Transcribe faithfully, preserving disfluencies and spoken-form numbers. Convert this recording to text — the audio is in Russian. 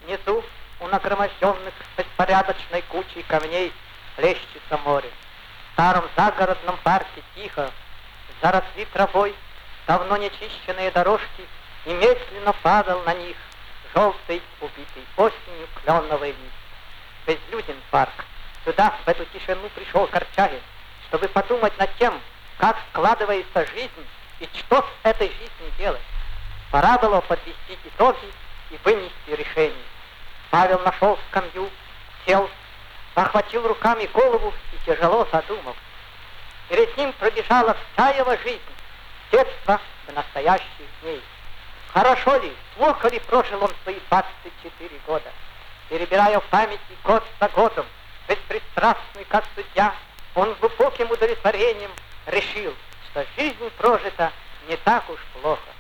Внизу, у нагроможденных беспорядочной кучей камней, плещется море. В старом загородном парке тихо заросли травой давно нечищенные дорожки, и медленно падал на них желтый, убитый осенью кленовый лист. Безлюден парк. Сюда, в эту тишину, пришел Корчагин, чтобы подумать над тем, как складывается жизнь и что с этой жизнью делать. Пора было подвести итоги и вынести решение. Павел нашел скамью, сел, охватил руками голову и тяжело задумал. Перед ним пробежала вся его жизнь, с детства до настоящих дней. Хорошо ли, плохо ли прожил он свои двадцать четыре года? Перебирая в памяти год за годом, беспристрастный как судья, он с глубоким удовлетворением решил, что жизнь прожита не так уж плохо.